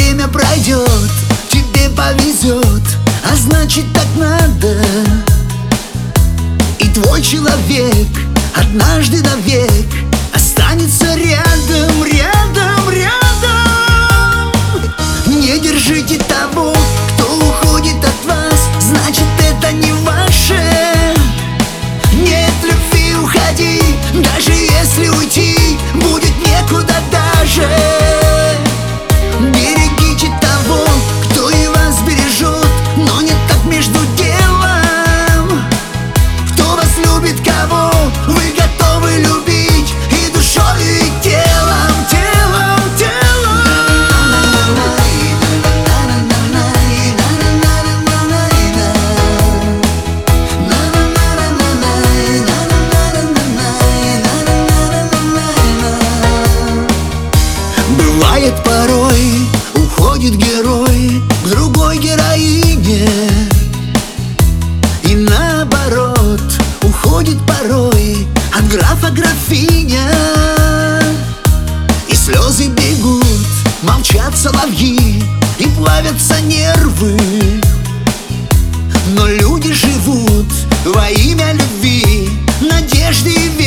время пройдет, тебе повезет, а значит так надо. И твой человек однажды навек останется рядом, рядом, рядом. Не держите того, кто уходит от вас, значит это не ваше. Нет любви, уходи, даже если уйти будет некуда даже. Берегите того, кто и вас бережет, но не так между делом. Кто вас любит, кого вы готовы любить и душой, и телом, телом, телом. Бывает порой, уходит герой к другой героине, и наоборот, уходит порой от графа графиня. И слезы бегут, молчат соловьи, и плавятся нервы. Но люди живут во имя любви, надежды и веры.